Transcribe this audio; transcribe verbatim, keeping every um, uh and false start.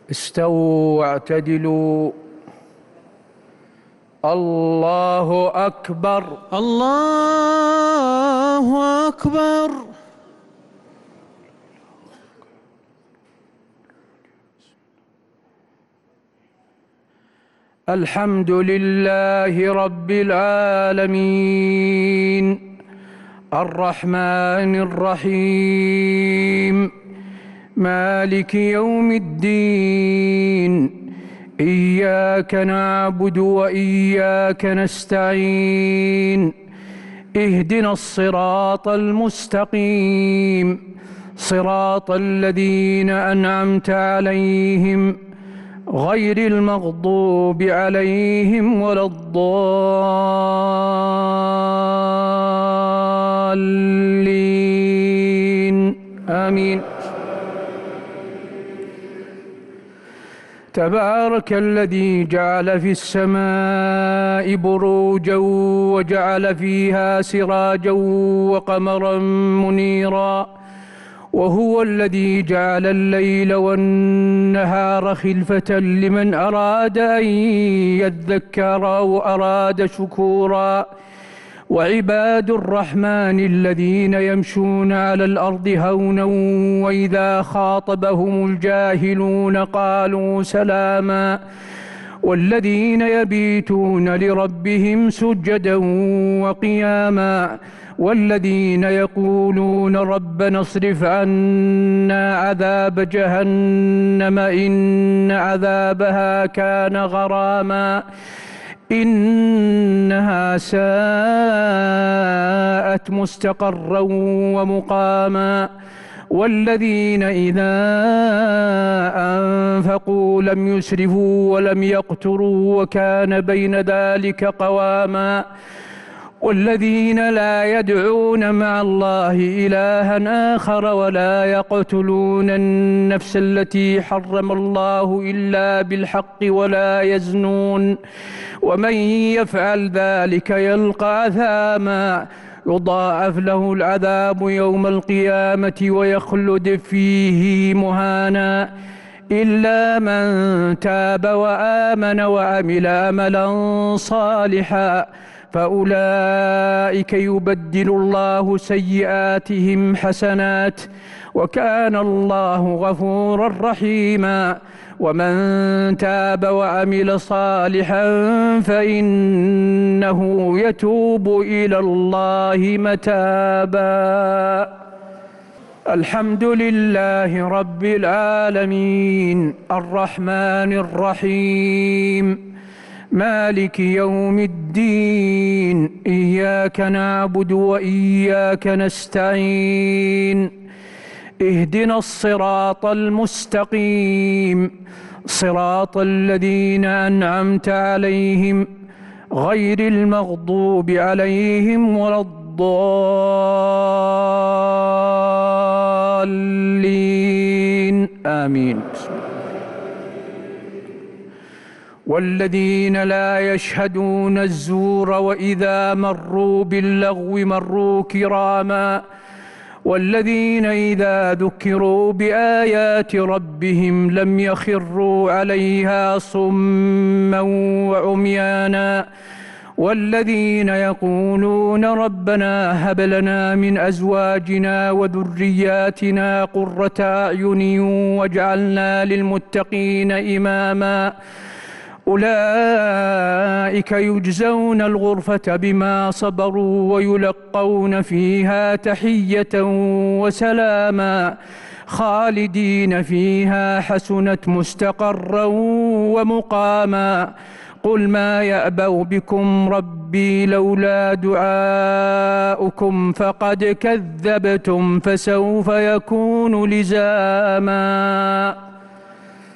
استووا واعتدلوا. الله أكبر. الله أكبر. الحمد لله رب العالمين الرحمن الرحيم مالك يوم الدين إياك نعبد وإياك نستعين اهدنا الصراط المستقيم صراط الذين أنعمت عليهم غير المغضوب عليهم ولا الضالين آمين. تبارك الذي جعل في السماء بروجا وجعل فيها سراجا وقمرا منيرا وهو الذي جعل الليل والنهار خلفة لمن أراد أن يذكر أو أراد شكورا وعباد الرحمن الذين يمشون على الأرض هونا وإذا خاطبهم الجاهلون قالوا سلاما والذين يبيتون لربهم سجدا وقياما والذين يقولون ربنا اصرف عنا عذاب جهنم إن عذابها كان غراما إنها ساءت مستقرا ومقاما والذين إذا أنفقوا لم يسرفوا ولم يقتروا وكان بين ذلك قواما والذين لا يدعون مع الله إلها آخر ولا يقتلون النفس التي حرم الله إلا بالحق ولا يزنون ومن يفعل ذلك يلقى أثاما يضاعف له العذاب يوم القيامة ويخلد فيه مهانا إلا من تاب وآمن وعمل عملا صالحا فأولئك يبدل الله سيئاتهم حسنات وكان الله غفورا رحيما ومن تاب وعمل صالحا فإنه يتوب إلى الله متابا. الحمد لله رب العالمين الرحمن الرحيم مالك يوم الدين إياك نعبد وإياك نستعين اهدنا الصراط المستقيم صراط الذين أنعمت عليهم غير المغضوب عليهم ولا الضالين آمين. والذين لا يشهدون الزور وإذا مروا باللغو مروا كراما والذين إذا ذكروا بآيات ربهم لم يخروا عليها صما وعميانا والذين يقولون ربنا هب لنا من أزواجنا وذرياتنا قرة أعين واجعلنا للمتقين إماما أولئك يجزون الغرفة بما صبروا ويلقون فيها تحية وسلاما خالدين فيها حسنت مستقرا ومقاما قل ما يأبأ بكم ربي لولا دعاؤكم فقد كذبتم فسوف يكون لزاما.